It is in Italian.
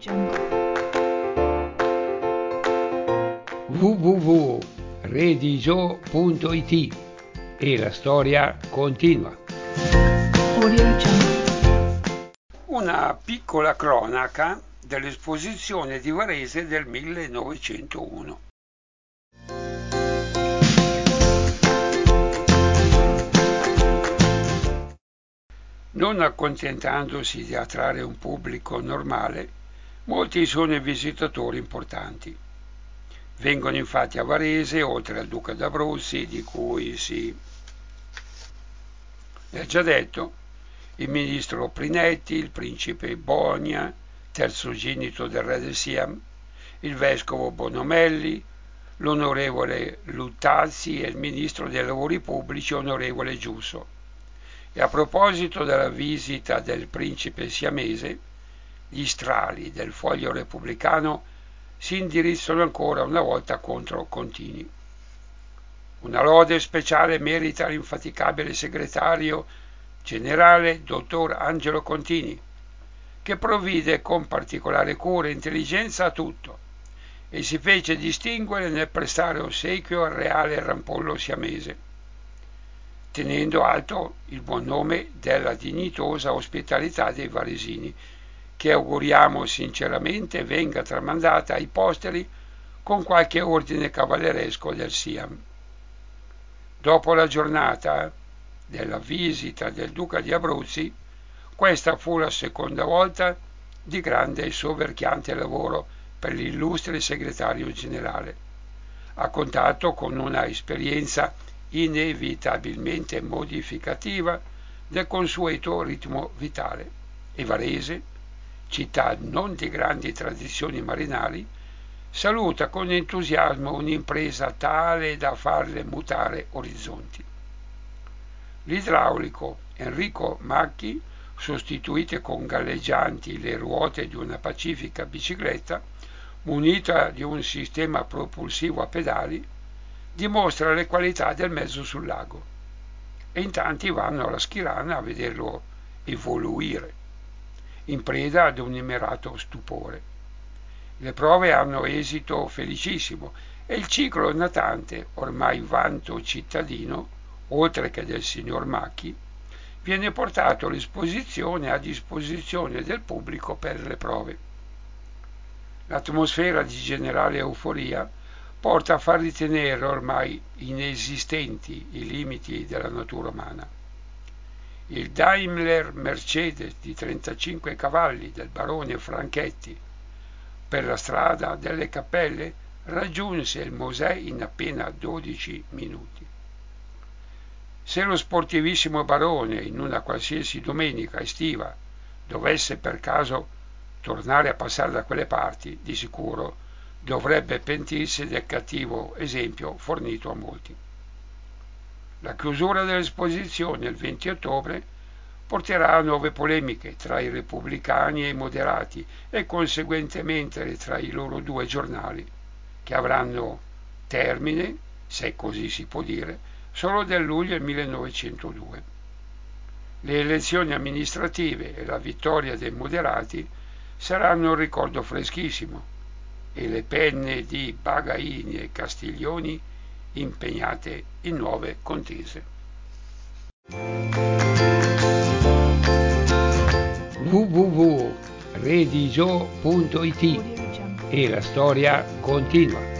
www.redigio.it e la storia continua. Una piccola cronaca dell'esposizione di Varese del 1901. Non accontentandosi di attrarre un pubblico normale, molti sono i visitatori importanti. Vengono infatti a Varese, oltre al duca d'Abruzzi, di cui si è già detto, il ministro Prinetti, il principe Bonia, terzogenito del re del Siam, il vescovo Bonomelli, l'onorevole Luttazzi e il ministro dei lavori pubblici onorevole Giusso. E a proposito della visita del principe siamese, gli strali del Foglio Repubblicano si indirizzano ancora una volta contro Contini. Una lode speciale merita l'infaticabile segretario generale dottor Angelo Contini, che provvide con particolare cura e intelligenza a tutto e si fece distinguere nel prestare ossequio al reale rampollo siamese, tenendo alto il buon nome della dignitosa ospitalità dei varesini, che auguriamo sinceramente venga tramandata ai posteri con qualche ordine cavalleresco del Siam. Dopo la giornata della visita del duca di Abruzzi, questa fu la seconda volta di grande e soverchiante lavoro per l'illustre segretario generale, a contatto con una esperienza inevitabilmente modificativa del consueto ritmo vitale, e Varese, città non di grandi tradizioni marinari, saluta con entusiasmo un'impresa tale da farle mutare orizzonti. L'idraulico Enrico Macchi, sostituite con galleggianti le ruote di una pacifica bicicletta, munita di un sistema propulsivo a pedali, dimostra le qualità del mezzo sul lago, e in tanti vanno alla Schirana a vederlo evoluire, in preda ad un immerato stupore. Le prove hanno esito felicissimo e il ciclo natante, ormai vanto cittadino, oltre che del signor Macchi, viene portato all'esposizione a disposizione del pubblico per le prove. L'atmosfera di generale euforia porta a far ritenere ormai inesistenti i limiti della natura umana. Il Daimler Mercedes di 35 cavalli del barone Franchetti per la strada delle Cappelle raggiunse il Mosè in appena 12 minuti. Se lo sportivissimo barone in una qualsiasi domenica estiva dovesse per caso tornare a passare da quelle parti, di sicuro dovrebbe pentirsi del cattivo esempio fornito a molti. La chiusura dell'esposizione il 20 ottobre porterà a nuove polemiche tra i repubblicani e i moderati e conseguentemente tra i loro due giornali, che avranno termine, se così si può dire, solo del luglio 1902. Le elezioni amministrative e la vittoria dei moderati saranno un ricordo freschissimo, e le penne di Bagaini e Castiglioni impegnate in nuove contese. www.redigio.it e la storia continua.